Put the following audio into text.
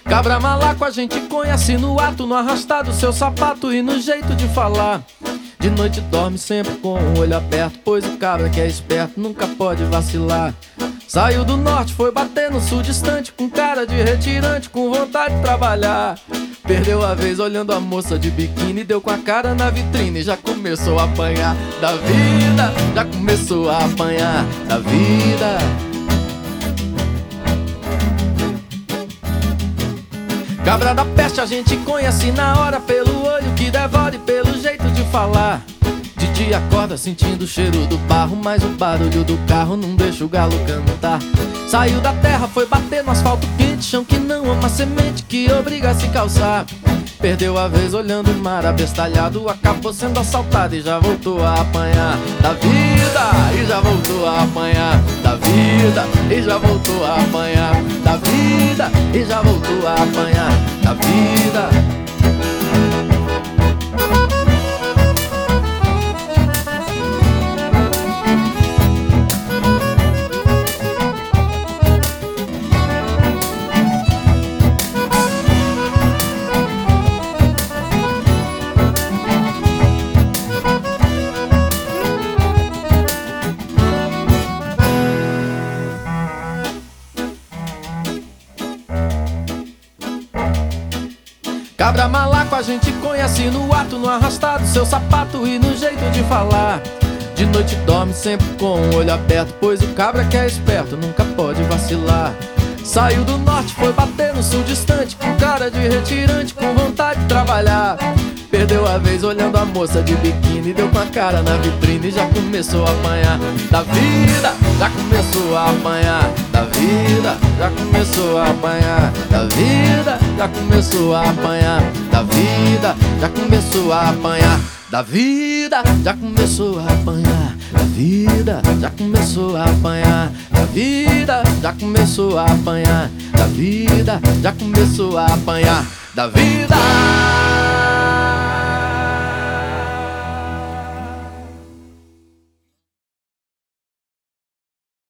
Cabra malaco a gente conhece no ato, no arrastar do seu sapato e no jeito de falar. De noite dorme sempre com o olho aberto, pois o cabra que é esperto nunca pode vacilar. Saiu do norte, foi bater no sul distante, com cara de retirante, com vontade de trabalhar. Perdeu a vez olhando a moça de biquíni, deu com a cara na vitrine, já começou a apanhar da vida, já começou a apanhar da vida. Cabra da peste a gente conhece na hora, pelo olho que devora e pelo jeito de falar. De dia acorda sentindo o cheiro do barro, mas o barulho do carro não deixa o galo cantar. Saiu da terra, foi bater no asfalto quente, chão que não ama semente, que obriga a se calçar. Perdeu a vez olhando o mar abestalhado, acabou sendo assaltado e já voltou a apanhar da vida, e já voltou a apanhar da vida, e já voltou a apanhar da vida, e já voltou a apanhar da vida. Cabra malaco a gente conhece no ato, no arrastar do seu sapato e no jeito de falar. De noite dorme sempre com o olho aberto, pois o cabra que é esperto nunca pode vacilar. Saiu do norte, foi bater no sul distante, com cara de retirante, com vontade de trabalhar. Perdeu a vez olhando a moça de biquíni, deu com a cara na vitrine e já começou a apanhar da vida, já começou a apanhar da vida, já começou a apanhar da vida, já começou a apanhar da vida, já começou a apanhar da vida, já começou a apanhar da vida, já começou a apanhar da vida, já começou a apanhar da vida, já começou a apanhar da vida.